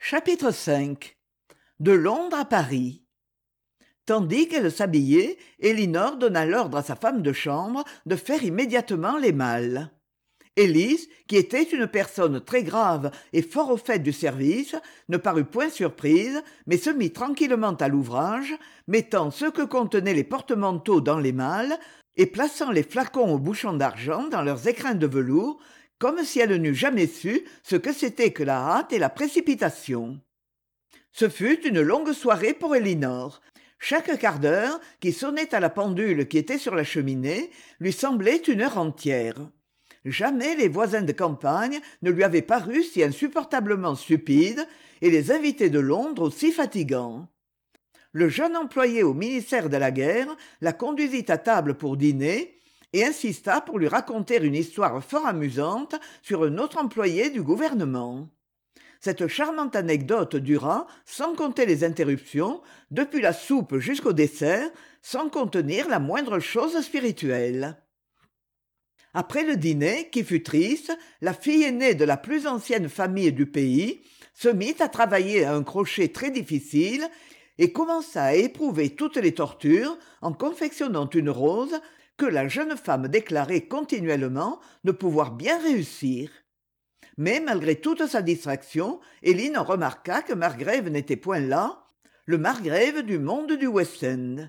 Chapitre V. De Londres à Paris. Tandis qu'elle s'habillait, Elinor donna l'ordre à sa femme de chambre de faire immédiatement les malles. Élise, qui était une personne très grave et fort au fait du service, ne parut point surprise, mais se mit tranquillement à l'ouvrage, mettant ce que contenaient les porte-manteaux dans les malles et plaçant les flacons aux bouchons d'argent dans leurs écrins de velours, comme si elle n'eût jamais su ce que c'était que la hâte et la précipitation. Ce fut une longue soirée pour Elinor. Chaque quart d'heure qui sonnait à la pendule qui était sur la cheminée lui semblait une heure entière. Jamais les voisins de campagne ne lui avaient paru si insupportablement stupides et les invités de Londres aussi fatigants. Le jeune employé au ministère de la Guerre la conduisit à table pour dîner et insista pour lui raconter une histoire fort amusante sur un autre employé du gouvernement. Cette charmante anecdote dura, sans compter les interruptions, depuis la soupe jusqu'au dessert, sans contenir la moindre chose spirituelle. Après le dîner, qui fut triste, la fille aînée de la plus ancienne famille du pays se mit à travailler à un crochet très difficile et commença à éprouver toutes les tortures en confectionnant une rose que la jeune femme déclarait continuellement ne pouvoir bien réussir. Mais malgré toute sa distraction, Éline remarqua que Margrave n'était point là, le Margrave du monde du West-End.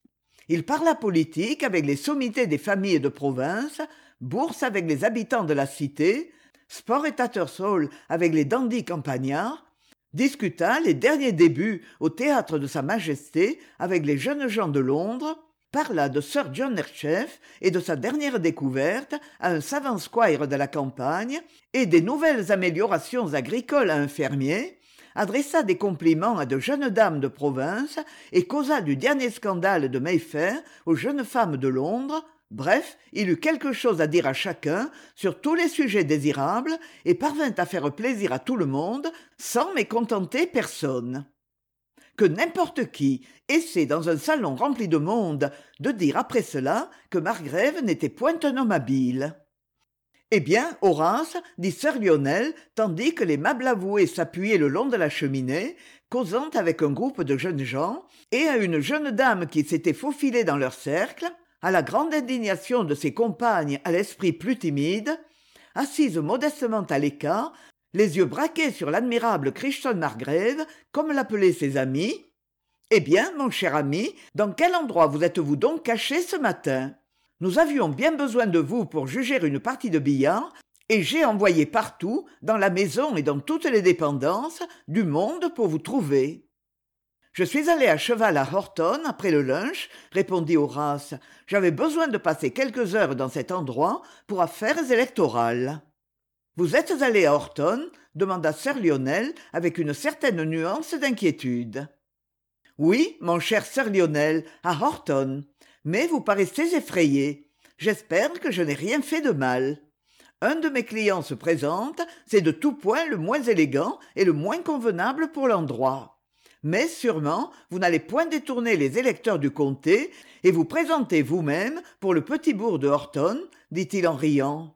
Il parla politique avec les sommités des familles de province, bourse avec les habitants de la cité, sport et Tattersall avec les dandys campagnards, discuta les derniers débuts au théâtre de Sa Majesté avec les jeunes gens de Londres, parla de Sir John Herschef et de sa dernière découverte à un savant squire de la campagne et des nouvelles améliorations agricoles à un fermier, adressa des compliments à de jeunes dames de province et causa du dernier scandale de Mayfair aux jeunes femmes de Londres. Bref, il eut quelque chose à dire à chacun sur tous les sujets désirables et parvint à faire plaisir à tout le monde sans mécontenter personne. Que n'importe qui essaie dans un salon rempli de monde de dire après cela que Margrave n'était point un homme habile. Eh bien, Horace, dit Sir Lionel, tandis que les Mablavoués s'appuyaient le long de la cheminée, causant avec un groupe de jeunes gens, et à une jeune dame qui s'était faufilée dans leur cercle, à la grande indignation de ses compagnes à l'esprit plus timide, assise modestement à l'écart, les yeux braqués sur l'admirable Crichton Margrave, comme l'appelaient ses amis. « Eh bien, mon cher ami, dans quel endroit vous êtes-vous donc caché ce matin ? Nous avions bien besoin de vous pour juger une partie de billard, et j'ai envoyé partout, dans la maison et dans toutes les dépendances, du monde pour vous trouver. » « Je suis allé à cheval à Horton après le lunch, répondit Horace. J'avais besoin de passer quelques heures dans cet endroit pour affaires électorales. Vous êtes allé à Horton ? Demanda Sir Lionel avec une certaine nuance d'inquiétude. Oui, mon cher Sir Lionel, à Horton. Mais vous paraissez effrayé. J'espère que je n'ai rien fait de mal. Un de mes clients se présente, c'est de tout point le moins élégant et le moins convenable pour l'endroit. Mais sûrement, vous n'allez point détourner les électeurs du comté et vous présenter vous-même pour le petit bourg de Horton, dit-il en riant.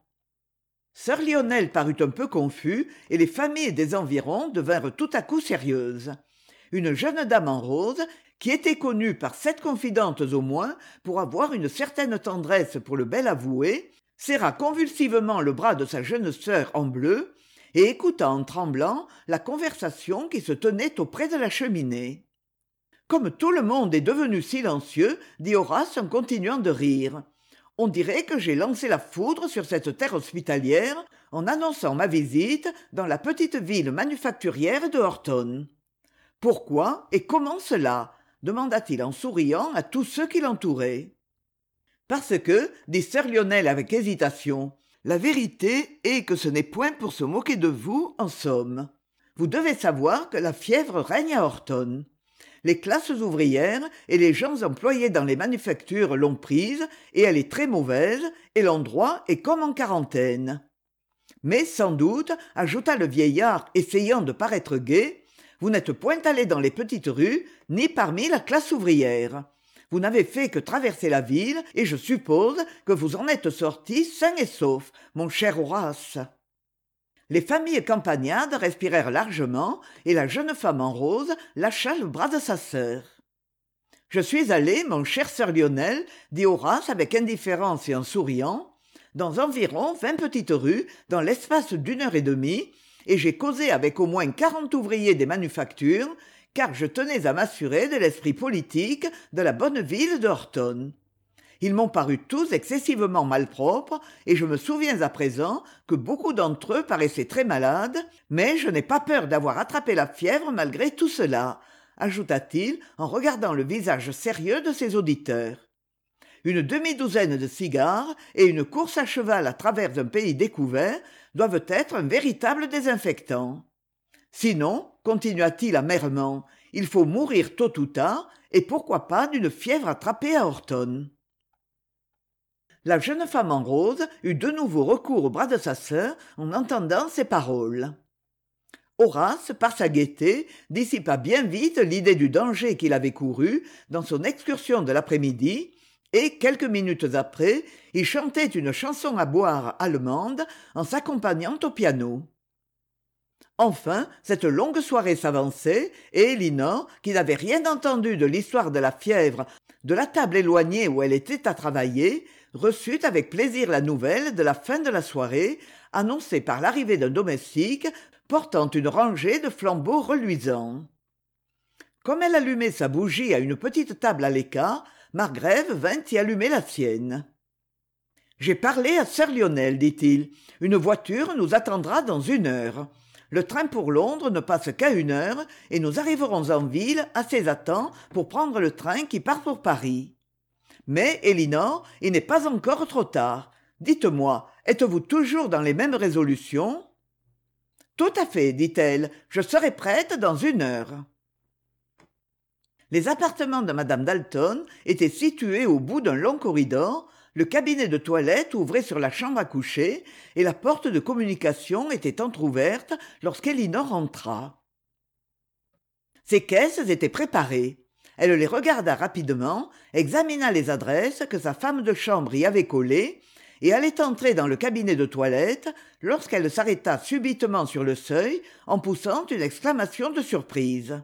Sir Lionel parut un peu confus et les familles des environs devinrent tout à coup sérieuses. Une jeune dame en rose, qui était connue par 7 confidentes au moins pour avoir une certaine tendresse pour le bel avoué, serra convulsivement le bras de sa jeune sœur en bleu et écouta en tremblant la conversation qui se tenait auprès de la cheminée. Comme tout le monde est devenu silencieux, dit Horace en continuant de rire. On dirait que j'ai lancé la foudre sur cette terre hospitalière en annonçant ma visite dans la petite ville manufacturière de Horton. Pourquoi et comment cela ? Demanda-t-il en souriant à tous ceux qui l'entouraient. Parce que, dit Sir Lionel avec hésitation, la vérité est que ce n'est point pour se moquer de vous, en somme. Vous devez savoir que la fièvre règne à Horton. Les classes ouvrières et les gens employés dans les manufactures l'ont prise et elle est très mauvaise et l'endroit est comme en quarantaine. Mais sans doute, ajouta le vieillard essayant de paraître gai, vous n'êtes point allé dans les petites rues ni parmi la classe ouvrière. Vous n'avez fait que traverser la ville et je suppose que vous en êtes sorti sain et sauf, mon cher Horace. Les familles campagnardes respirèrent largement, et la jeune femme en rose lâcha le bras de sa sœur. « Je suis allé, mon cher sir Lionel, dit Horace avec indifférence et en souriant, dans environ 20 petites rues, dans l'espace d'1 heure et demie, et j'ai causé avec au moins 40 ouvriers des manufactures, car je tenais à m'assurer de l'esprit politique de la bonne ville de Horton. Ils m'ont paru tous excessivement malpropres, et je me souviens à présent que beaucoup d'entre eux paraissaient très malades, mais je n'ai pas peur d'avoir attrapé la fièvre malgré tout cela, ajouta-t-il en regardant le visage sérieux de ses auditeurs. Une demi-douzaine de cigares et une course à cheval à travers un pays découvert doivent être un véritable désinfectant. Sinon, continua-t-il amèrement, il faut mourir tôt ou tard, et pourquoi pas d'une fièvre attrapée à Horton. La jeune femme en rose eut de nouveau recours au bras de sa sœur en entendant ces paroles. Horace, par sa gaieté, dissipa bien vite l'idée du danger qu'il avait couru dans son excursion de l'après-midi, et, quelques minutes après, il chantait une chanson à boire allemande en s'accompagnant au piano. Enfin, cette longue soirée s'avançait, et Elinor, qui n'avait rien entendu de l'histoire de la fièvre de la table éloignée où elle était à travailler, reçut avec plaisir la nouvelle de la fin de la soirée, annoncée par l'arrivée d'un domestique portant une rangée de flambeaux reluisants. Comme elle allumait sa bougie à une petite table à l'écart, Margrève vint y allumer la sienne. « J'ai parlé à sir Lionel, dit-il. Une voiture nous attendra dans 1 heure. Le train pour Londres ne passe qu'à 1 heure, et nous arriverons en ville assez à temps pour prendre le train qui part pour Paris. Mais, Elinor, il n'est pas encore trop tard. Dites-moi, êtes-vous toujours dans les mêmes résolutions ? » « Tout à fait, dit-elle, je serai prête dans 1 heure. » Les appartements de madame Dalton étaient situés au bout d'un long corridor, le cabinet de toilette ouvrait sur la chambre à coucher, et la porte de communication était entr'ouverte lorsqu'Elinor entra. Ses caisses étaient préparées. Elle les regarda rapidement, examina les adresses que sa femme de chambre y avait collées, et allait entrer dans le cabinet de toilette lorsqu'elle s'arrêta subitement sur le seuil en poussant une exclamation de surprise.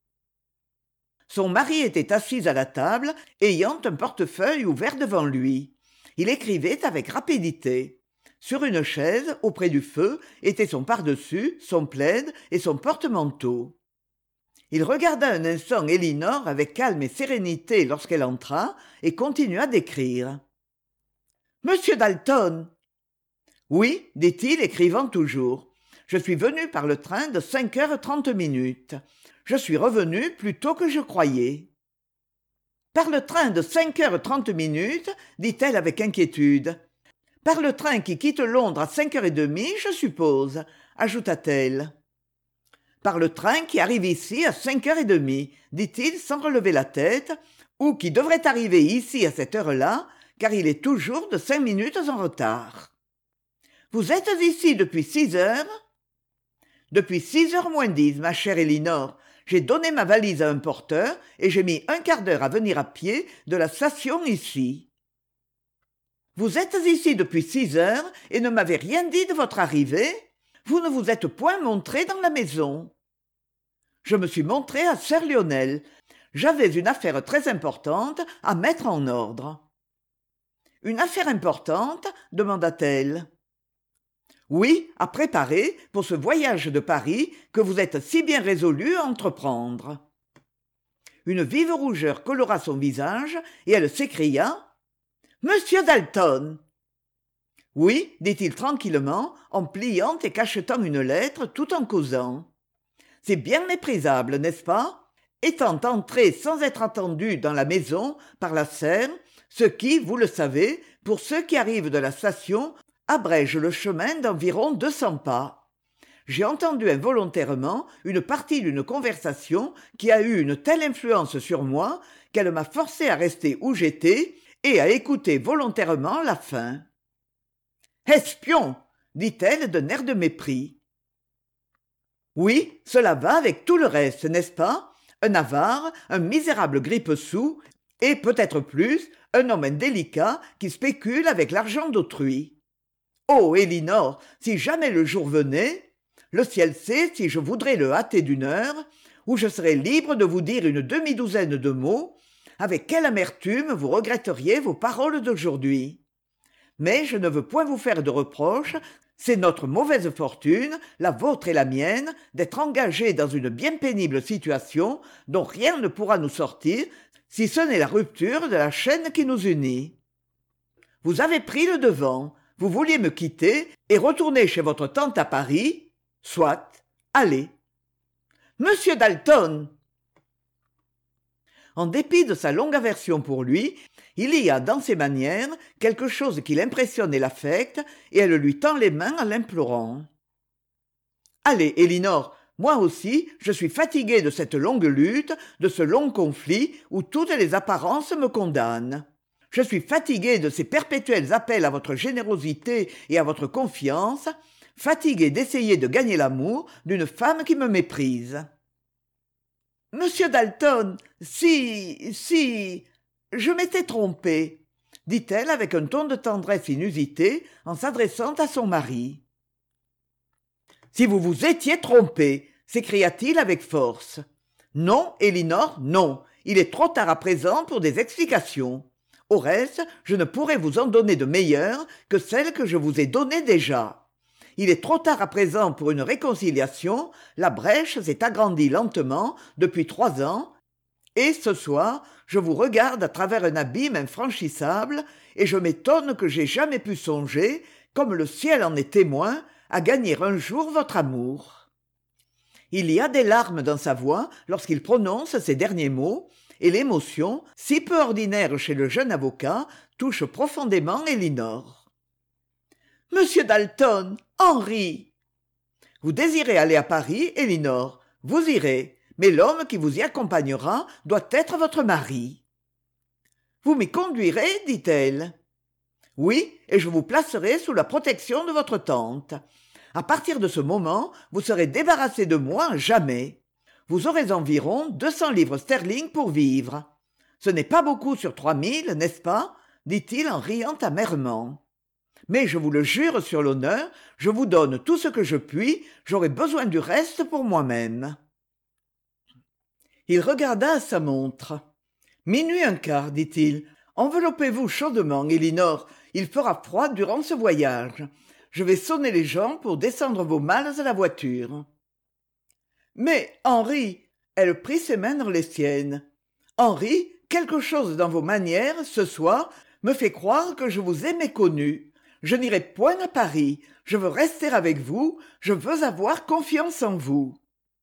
Son mari était assis à la table, ayant un portefeuille ouvert devant lui. Il écrivait avec rapidité. Sur une chaise, auprès du feu, étaient son pardessus, son plaid et son porte-manteau. Il regarda un instant Elinor avec calme et sérénité lorsqu'elle entra et continua d'écrire. « Monsieur Dalton !»« Oui, dit-il, écrivant toujours. Je suis venu par le train de 5h30. Je suis revenu plus tôt que je croyais. » « Par le train de 5h30, dit-elle avec inquiétude. « Par le train qui quitte Londres à 5h30, je suppose, ajouta-t-elle. « Par le train qui arrive ici à 5h30, dit-il sans relever la tête, ou qui devrait arriver ici à cette heure-là, car il est toujours de 5 minutes en retard. Vous êtes ici depuis 6 heures ? Depuis 6h moins 10, ma chère Elinor. J'ai donné ma valise à un porteur et j'ai mis 1/4 d'heure à venir à pied de la station ici. Vous êtes ici depuis 6 heures et ne m'avez rien dit de votre arrivée ? Vous ne vous êtes point montré dans la maison. Je me suis montré à sir Lionel. J'avais une affaire très importante à mettre en ordre. Une affaire importante ? Demanda-t-elle. Oui, à préparer pour ce voyage de Paris que vous êtes si bien résolu à entreprendre. Une vive rougeur colora son visage et elle s'écria « Monsieur Dalton !» Oui, dit-il tranquillement, en pliant et cachetant une lettre tout en causant. C'est bien méprisable, n'est-ce pas ? Étant entré sans être attendu dans la maison par la serre, ce qui, vous le savez, pour ceux qui arrivent de la station, abrège le chemin d'environ 200 pas. J'ai entendu involontairement une partie d'une conversation qui a eu une telle influence sur moi qu'elle m'a forcé à rester où j'étais et à écouter volontairement la fin. « Espion !» dit-elle d'un air de mépris. Oui, cela va avec tout le reste, n'est-ce pas ? Un avare, un misérable grippe-sous, et peut-être plus, un homme indélicat qui spécule avec l'argent d'autrui. Oh, Élinor, si jamais le jour venait, le ciel sait si je voudrais le hâter d'une heure, où je serais libre de vous dire une demi-douzaine de mots, avec quelle amertume vous regretteriez vos paroles d'aujourd'hui. Mais je ne veux point vous faire de reproches, c'est notre mauvaise fortune, la vôtre et la mienne, d'être engagés dans une bien pénible situation dont rien ne pourra nous sortir, si ce n'est la rupture de la chaîne qui nous unit. Vous avez pris le devant, vous vouliez me quitter et retourner chez votre tante à Paris. Soit, allez. Monsieur Dalton! En dépit de sa longue aversion pour lui, il y a dans ses manières quelque chose qui l'impressionne et l'affecte, et elle lui tend les mains en l'implorant. Allez, Élinor, moi aussi, je suis fatigué de cette longue lutte, de ce long conflit où toutes les apparences me condamnent. Je suis fatigué de ces perpétuels appels à votre générosité et à votre confiance, fatigué d'essayer de gagner l'amour d'une femme qui me méprise. Monsieur Dalton, si, je m'étais trompée, dit-elle avec un ton de tendresse inusité en s'adressant à son mari. Si vous vous étiez trompé, s'écria-t-il avec force. Non, Élinor, non, il est trop tard à présent pour des explications. Au reste, je ne pourrais vous en donner de meilleures que celles que je vous ai données déjà. Il est trop tard à présent pour une réconciliation, la brèche s'est agrandie lentement depuis 3 ans, et ce soir, je vous regarde à travers un abîme infranchissable, et je m'étonne que j'aie jamais pu songer, comme le ciel en est témoin, à gagner un jour votre amour. Il y a des larmes dans sa voix lorsqu'il prononce ces derniers mots, et l'émotion, si peu ordinaire chez le jeune avocat, touche profondément Élinor. « Monsieur Dalton, Henri !»« Vous désirez aller à Paris, Élinor, vous irez, mais l'homme qui vous y accompagnera doit être votre mari. »« Vous m'y conduirez, dit-elle. »« Oui, et je vous placerai sous la protection de votre tante. À partir de ce moment, vous serez débarrassé de moi à jamais. Vous aurez environ 200 livres sterling pour vivre. Ce n'est pas beaucoup sur 3000, n'est-ce pas ? Dit-il en riant amèrement. Mais je vous le jure sur l'honneur, je vous donne tout ce que je puis, j'aurai besoin du reste pour moi-même. Il regarda à sa montre. Minuit un quart, dit-il. Enveloppez-vous chaudement, Élinor, il fera froid durant ce voyage. Je vais sonner les gens pour descendre vos malles à la voiture. Mais, Henri, elle prit ses mains dans les siennes. Henri, quelque chose dans vos manières, ce soir, me fait croire que je vous ai méconnu. Je n'irai point à Paris. Je veux rester avec vous. Je veux avoir confiance en vous.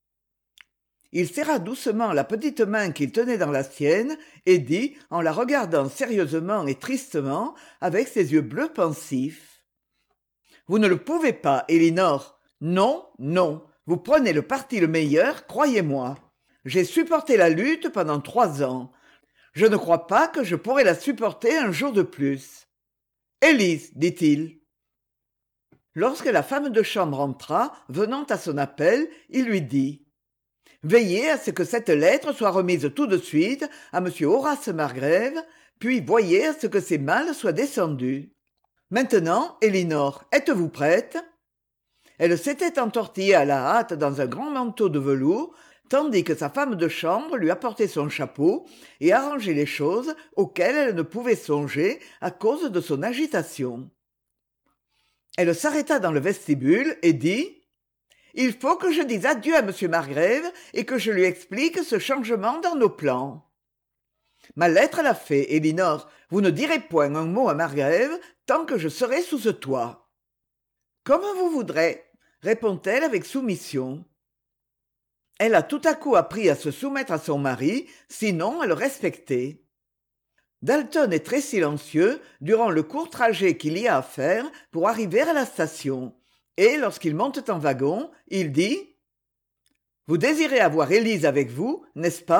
Il serra doucement la petite main qu'il tenait dans la sienne et dit, en la regardant sérieusement et tristement, avec ses yeux bleus pensifs. « Vous ne le pouvez pas, Élinor. Non, non. Vous prenez le parti le meilleur, croyez-moi. J'ai supporté la lutte pendant 3 ans. Je ne crois pas que je pourrais la supporter un jour de plus. Élise, dit-il. Lorsque la femme de chambre entra, venant à son appel, il lui dit « Veillez à ce que cette lettre soit remise tout de suite à M. Horace Margrève, puis voyez à ce que ces malles soient descendus. Maintenant, Élinor, êtes-vous prête ?» Elle s'était entortillée à la hâte dans un grand manteau de velours, tandis que sa femme de chambre lui apportait son chapeau et arrangeait les choses auxquelles elle ne pouvait songer à cause de son agitation. Elle s'arrêta dans le vestibule et dit « Il faut que je dise adieu à M. Margrève et que je lui explique ce changement dans nos plans. » « Ma lettre l'a fait, Élinor. Vous ne direz point un mot à Margrève tant que je serai sous ce toit. »« Comme vous voudrez, » répond-elle avec soumission. Elle a tout à coup appris à se soumettre à son mari, sinon à le respecter. Dalton est très silencieux durant le court trajet qu'il y a à faire pour arriver à la station, et lorsqu'ils montent en wagon, il dit « Vous désirez avoir Élise avec vous, n'est-ce pas ?»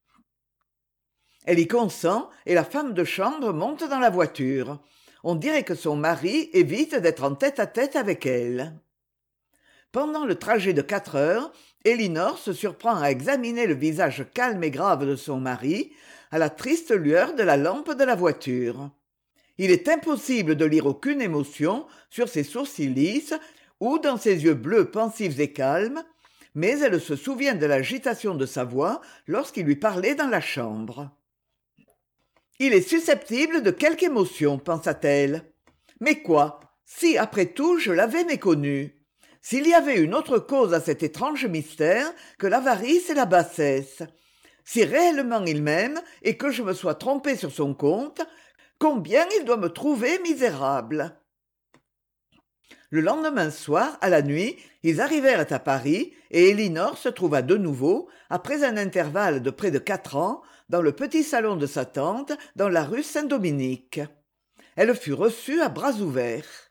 Elle y consent et la femme de chambre monte dans la voiture. On dirait que son mari évite d'être en tête-à-tête avec elle. Pendant le trajet de 4 heures, Élinor se surprend à examiner le visage calme et grave de son mari, à la triste lueur de la lampe de la voiture. Il est impossible de lire aucune émotion sur ses sourcils lisses ou dans ses yeux bleus pensifs et calmes, mais elle se souvient de l'agitation de sa voix lorsqu'il lui parlait dans la chambre. Il est susceptible de quelque émotion, pensa-t-elle. Mais quoi, si après tout je l'avais méconnu? S'il y avait une autre cause à cet étrange mystère que l'avarice et la bassesse, si réellement il m'aime et que je me sois trompée sur son compte, combien il doit me trouver misérable. Le lendemain soir, à la nuit, ils arrivèrent à Paris et Élinor se trouva de nouveau, après un intervalle de près de 4 ans, dans le petit salon de sa tante, dans la rue Saint-Dominique. Elle fut reçue à bras ouverts.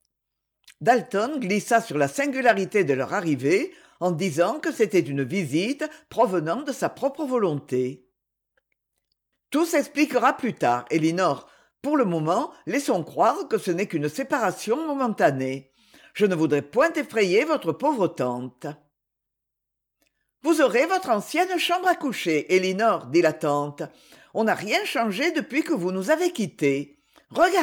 Dalton glissa sur la singularité de leur arrivée en disant que c'était une visite provenant de sa propre volonté. « Tout s'expliquera plus tard, Élinor. Pour le moment, laissons croire que ce n'est qu'une séparation momentanée. Je ne voudrais point effrayer votre pauvre tante. »« Vous aurez votre ancienne chambre à coucher, Élinor, dit la tante. On n'a rien changé depuis que vous nous avez quittés. Regardez. »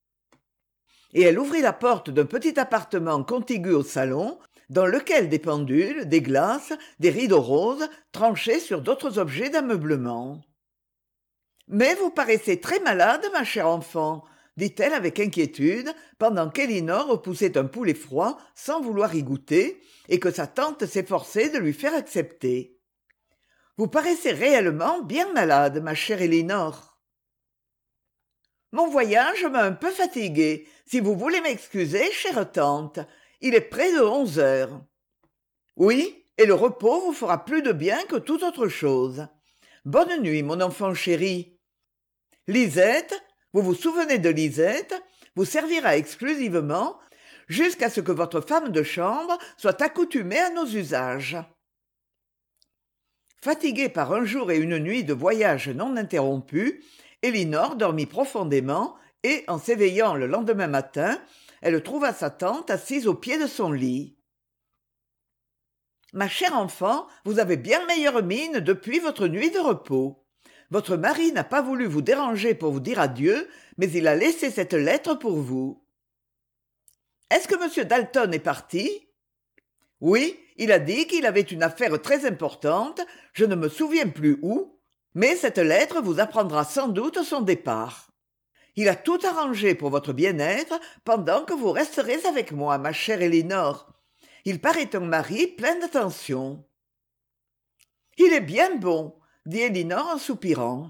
Et elle ouvrit la porte d'un petit appartement contigu au salon, dans lequel des pendules, des glaces, des rideaux roses tranchaient sur d'autres objets d'ameublement. « Mais vous paraissez très malade, ma chère enfant, » dit-elle avec inquiétude, pendant qu'Élinor repoussait un poulet froid sans vouloir y goûter, et que sa tante s'efforçait de lui faire accepter. « Vous paraissez réellement bien malade, ma chère Élinor. »« Mon voyage m'a un peu fatiguée, si vous voulez m'excuser, chère tante. Il est près de 11 heures. »« Oui, et le repos vous fera plus de bien que toute autre chose. Bonne nuit, mon enfant chéri. Lisette, vous vous souvenez de Lisette, vous servira exclusivement jusqu'à ce que votre femme de chambre soit accoutumée à nos usages. » Fatiguée par un jour et une nuit de voyage non interrompu, Élinor dormit profondément et, en s'éveillant le lendemain matin, elle trouva sa tante assise au pied de son lit. « Ma chère enfant, vous avez bien meilleure mine depuis votre nuit de repos. Votre mari n'a pas voulu vous déranger pour vous dire adieu, mais il a laissé cette lettre pour vous. »« Est-ce que M. Dalton est parti ?»« Oui, il a dit qu'il avait une affaire très importante, je ne me souviens plus où, mais cette lettre vous apprendra sans doute son départ. Il a tout arrangé pour votre bien-être pendant que vous resterez avec moi, ma chère Élinor. Il paraît un mari plein d'attention. »« Il est bien bon, » dit Élinor en soupirant.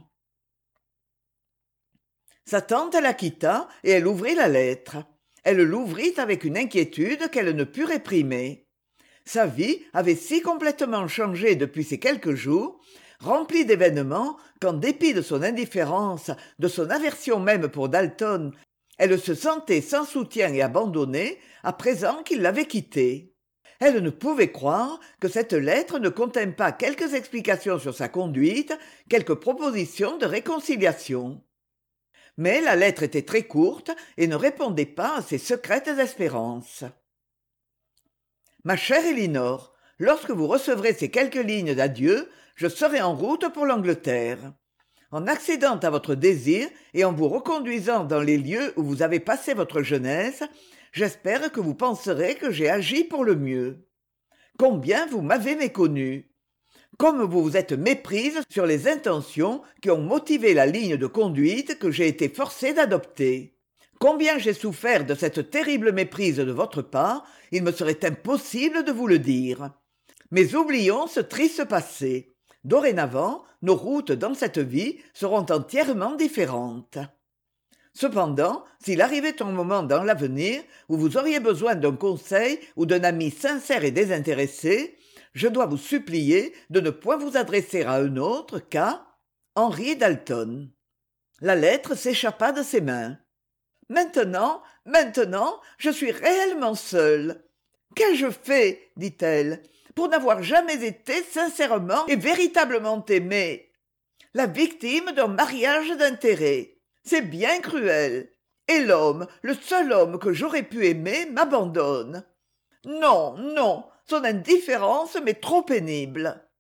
Sa tante la quitta et elle ouvrit la lettre. Elle l'ouvrit avec une inquiétude qu'elle ne put réprimer. Sa vie avait si complètement changé depuis ces quelques jours, remplie d'événements, qu'en dépit de son indifférence, de son aversion même pour Dalton, elle se sentait sans soutien et abandonnée à présent qu'il l'avait quittée. Elle ne pouvait croire que cette lettre ne contînt pas quelques explications sur sa conduite, quelques propositions de réconciliation. Mais la lettre était très courte et ne répondait pas à ses secrètes espérances. « Ma chère Élinor, lorsque vous recevrez ces quelques lignes d'adieu, je serai en route pour l'Angleterre. En accédant à votre désir et en vous reconduisant dans les lieux où vous avez passé votre jeunesse, j'espère que vous penserez que j'ai agi pour le mieux. Combien vous m'avez méconnu. Comme vous vous êtes méprise sur les intentions qui ont motivé la ligne de conduite que j'ai été forcé d'adopter. Combien j'ai souffert de cette terrible méprise de votre part, il me serait impossible de vous le dire. Mais oublions ce triste passé. Dorénavant, nos routes dans cette vie seront entièrement différentes. Cependant, s'il arrivait un moment dans l'avenir où vous auriez besoin d'un conseil ou d'un ami sincère et désintéressé, je dois vous supplier de ne point vous adresser à un autre qu'à Henri Dalton. » La lettre s'échappa de ses mains. « Maintenant, je suis réellement seule. Qu'ai-je fait, dit-elle, pour n'avoir jamais été sincèrement et véritablement aimée? La victime d'un mariage d'intérêt. C'est bien cruel. Et l'homme, le seul homme que j'aurais pu aimer, m'abandonne. Non, son indifférence m'est trop pénible.